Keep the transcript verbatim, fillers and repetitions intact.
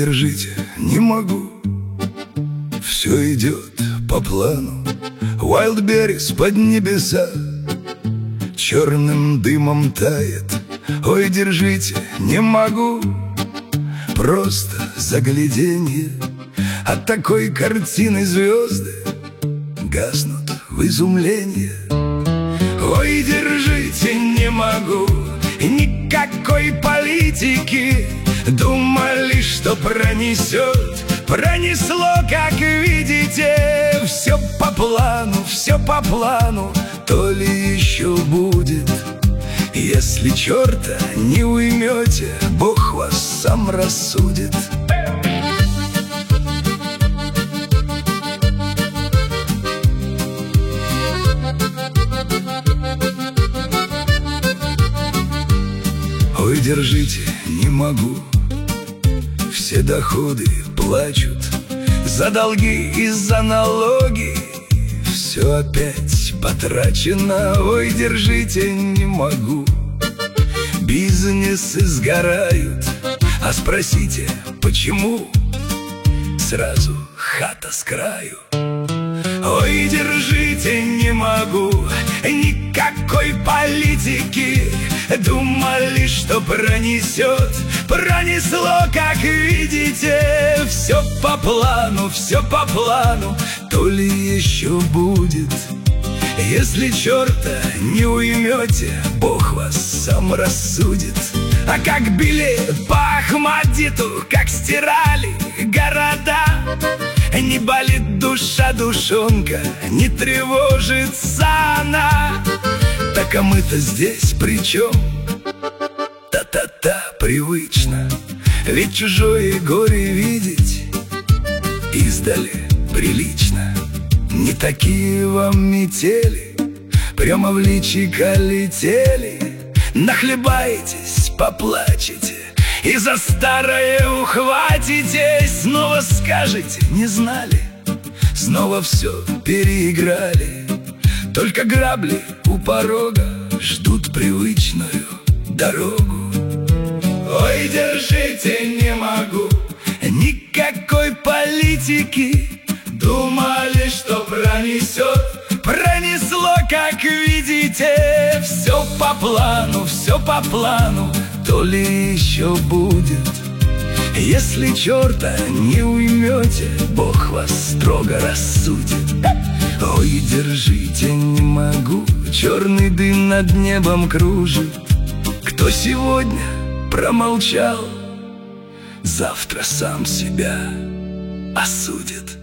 держите, не могу. Все идет по плану. Wildberries под небеса черным дымом тает. Ой, держите, не могу. Просто загляденье. От такой картины звезды гаснут в изумлении. Ой, держите, не могу. Никакой политики. Думали, что пронесет. Пронесло, как видите. Все по плану, все по плану. То ли еще будет. Если черта не уймете, Бог вас сам рассудит. Ой, держите, не могу. Все доходы плачут за долги и за налоги. Все опять потрачено. Ой, держите, не могу. Бизнесы сгорают. А спросите, почему? Сразу хата с краю. Ой, держите, не могу. Никакой политики. Думали, что пронесет. Пронесло, как видите. Все по плану, все по плану. То ли еще будет. Если черта не уймете, Бог вас сам рассудит. А как били по Ахмадиту, как стирали города, не болит душа душонка, не тревожится она. Так а мы-то здесь при чем? Та-та-та, привычно. Ведь чужое горе видеть издали прилично. Не такие вам метели, прямо в личико летели. Нахлебаетесь, поплачете и за старое ухватитесь. Снова скажете, не знали, снова все переиграли. Только грабли у порога ждут привычную дорогу. Ой, держите, не могу. Никакой политики. Думали, что пронесет. Пронесло, как видите. Все по плану, все по плану. То ли еще будет. Если черта не уймете, Бог вас строго рассудит. Ой, держите, не могу. Черный дым над небом кружит. Кто сегодня промолчал, завтра сам себя осудит.